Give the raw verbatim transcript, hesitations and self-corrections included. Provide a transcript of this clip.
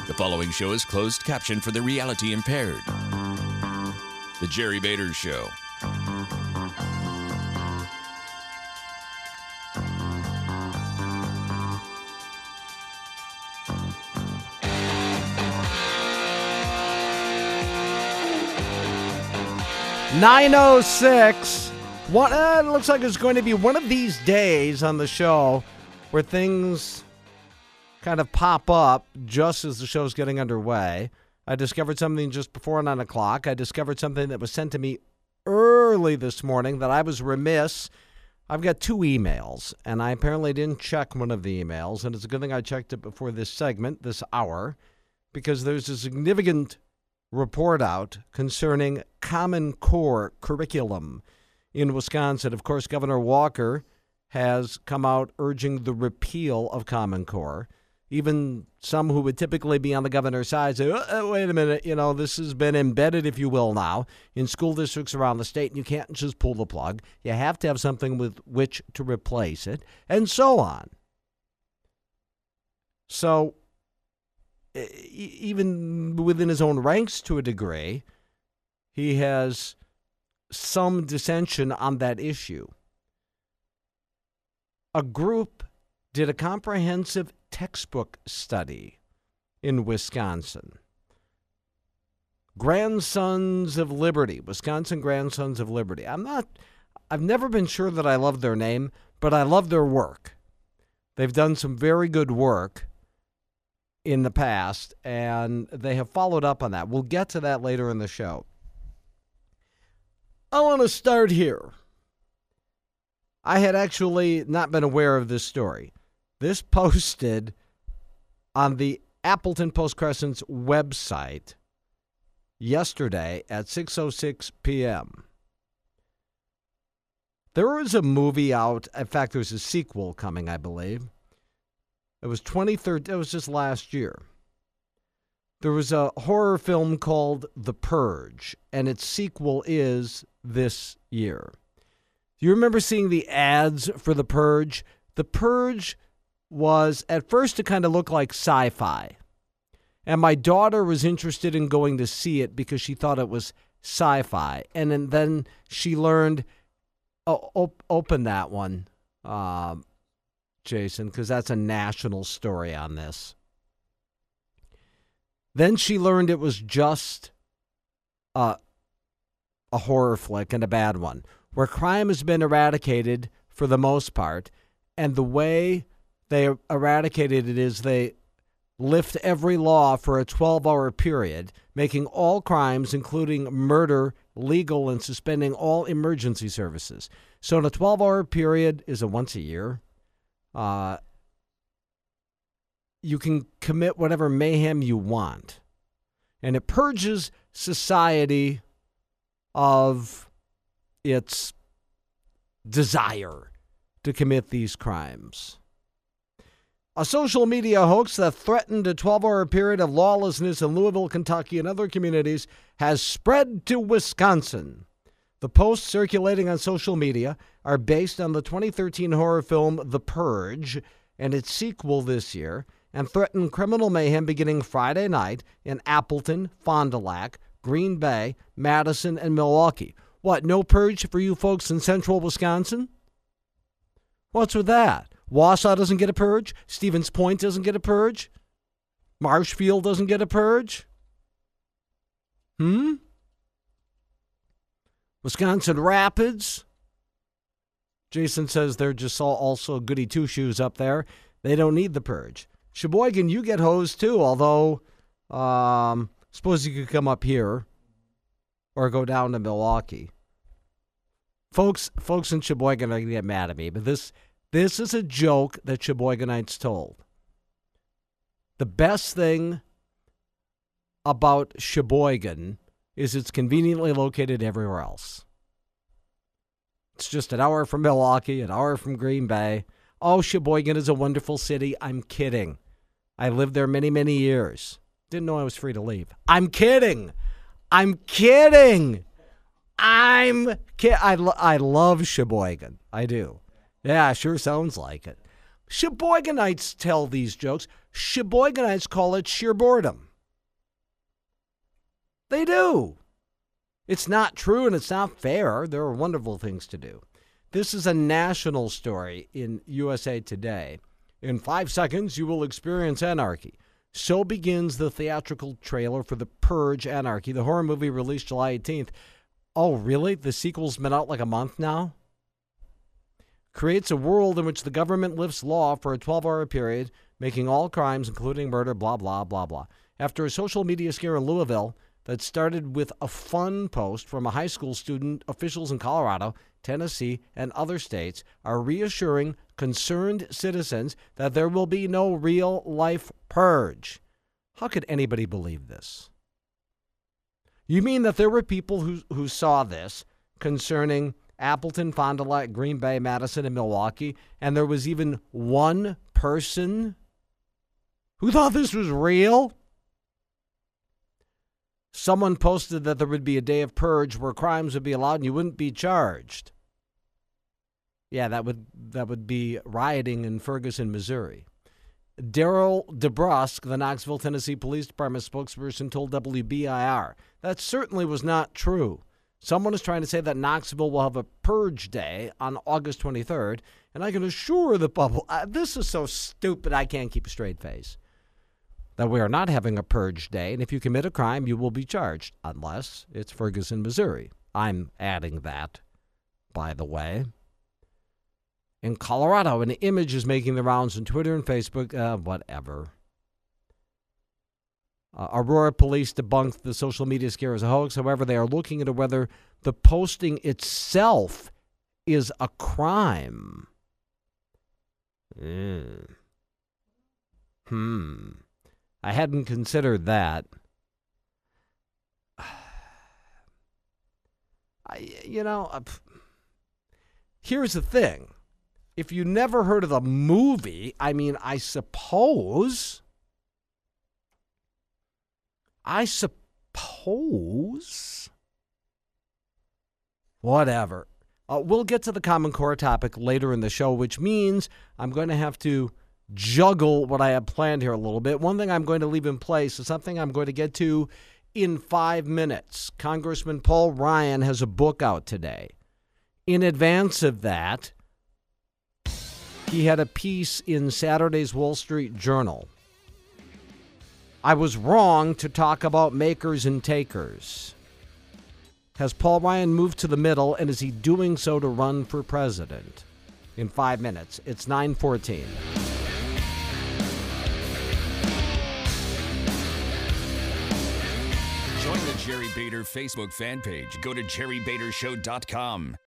The following show is closed caption for the reality impaired. The Jerry Bader Show. nine oh six. What, uh, it looks like it's going to be one of these days on the show where things kind of pop up just as the show's getting underway. I discovered something just before nine o'clock. I discovered something that was sent to me early this morning that I was remiss. I've got two emails, and I apparently didn't check one of the emails, and it's a good thing I checked it before this segment, this hour, because there's a significant report out concerning Common Core curriculum in Wisconsin. Of course, Governor Walker has come out urging the repeal of Common Core. Even some who would typically be on the governor's side say, oh, oh, wait a minute, you know, this has been embedded, if you will, now in school districts around the state, and you can't just pull the plug. You have to have something with which to replace it, and so on. So even within his own ranks to a degree, he has some dissension on that issue. A group did a comprehensive textbook study in Wisconsin. Grandsons of Liberty, Wisconsin Grandsons of Liberty. I'm not, I've never been sure that I love their name, but I love their work. They've done some very good work in the past, and they have followed up on that. We'll get to that later in the show. I want to start here. I had actually not been aware of this story. This posted on the Appleton Post-Crescent's website yesterday at six oh six p.m. There was a movie out. In fact, there's a sequel coming, I believe. It was twenty thirteen. It was just last year. There was a horror film called The Purge, and its sequel is this year. Do you remember seeing the ads for The Purge? The Purge was, at first, it kind of looked like sci-fi. And my daughter was interested in going to see it because she thought it was sci-fi. And then, then she learned, oh, op- open that one, uh, Jason, because that's a national story on this. Then she learned it was just uh, a horror flick and a bad one, where crime has been eradicated for the most part, and the way they eradicated it is they lift every law for a twelve-hour period, making all crimes, including murder, legal and suspending all emergency services. So in a twelve-hour period is a once a year. Uh, you can commit whatever mayhem you want. And it purges society of its desire to commit these crimes. A social media hoax that threatened a twelve-hour period of lawlessness in Louisville, Kentucky, and other communities has spread to Wisconsin. The posts circulating on social media are based on the twenty thirteen horror film The Purge and its sequel this year, and threaten criminal mayhem beginning Friday night in Appleton, Fond du Lac, Green Bay, Madison, and Milwaukee. What, no purge for you folks in central Wisconsin? What's with that? Wausau doesn't get a purge? Stevens Point doesn't get a purge? Marshfield doesn't get a purge? Hmm? Wisconsin Rapids? Jason says they're just all also goody two-shoes up there. They don't need the purge. Sheboygan, you get hosed too, although um, suppose you could come up here or go down to Milwaukee. Folks folks in Sheboygan are going to get mad at me, but this this is a joke that Sheboyganites told. The best thing about Sheboygan is it's conveniently located everywhere else. It's just an hour from Milwaukee, an hour from Green Bay. Oh, Sheboygan is a wonderful city. I'm kidding. I lived there many, many years. Didn't know I was free to leave. I'm kidding. I'm kidding. I'm ki- I, lo- I love Sheboygan. I do. Yeah, sure sounds like it. Sheboyganites tell these jokes. Sheboygonites call it sheer boredom. They do. It's not true and it's not fair. There are wonderful things to do. This is a national story in U S A Today. In five seconds, you will experience anarchy. So begins the theatrical trailer for The Purge: Anarchy, the horror movie released July eighteenth. Oh, really? The sequel's been out like a month now? Creates a world in which the government lifts law for a twelve-hour period, making all crimes, including murder, blah, blah, blah, blah. After a social media scare in Louisville that started with a fun post from a high school student, officials in Colorado, Tennessee, and other states are reassuring concerned citizens that there will be no real-life purge. How could anybody believe this? You mean that there were people who, who saw this concerning Appleton, Fond du Lac, Green Bay, Madison, and Milwaukee, and there was even one person who thought this was real? Someone posted that there would be a day of purge where crimes would be allowed and you wouldn't be charged. Yeah, that would that would be rioting in Ferguson, Missouri. Daryl DeBrusque, the Knoxville, Tennessee Police Department spokesperson, told W B I R that certainly was not true. Someone is trying to say that Knoxville will have a purge day on August twenty-third, and I can assure the public, uh, this is so stupid I can't keep a straight face, that we are not having a purge day, and if you commit a crime, you will be charged, unless it's Ferguson, Missouri. I'm adding that, by the way. In Colorado, an image is making the rounds on Twitter and Facebook, uh, whatever. Uh, Aurora police debunked the social media scare as a hoax. However, they are looking into whether the posting itself is a crime. Mm. Hmm. I hadn't considered that. I, you know, uh, here's the thing. If you never heard of the movie, I mean, I suppose, I suppose, whatever. Uh, we'll get to the Common Core topic later in the show, which means I'm going to have to juggle what I have planned here a little bit. One thing I'm going to leave in place is something I'm going to get to in five minutes. Congressman Paul Ryan has a book out today. In advance of that, he had a piece in Saturday's Wall Street Journal. I was wrong to talk about makers and takers. Has Paul Ryan moved to the middle, and is he doing so to run for president? In five minutes. It's nine fourteen. Join the Jerry Bader Facebook fan page. Go to jerry bader show dot com.